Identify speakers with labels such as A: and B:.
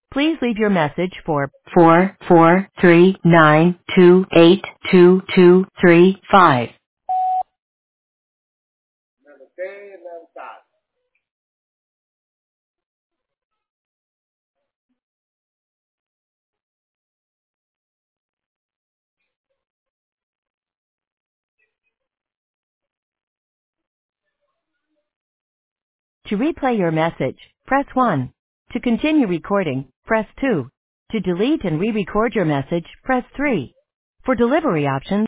A: Please leave your message for 44392822235. To replay your message, press 1. To continue recording, press 2. To delete and re-record your message, press 3. For delivery options,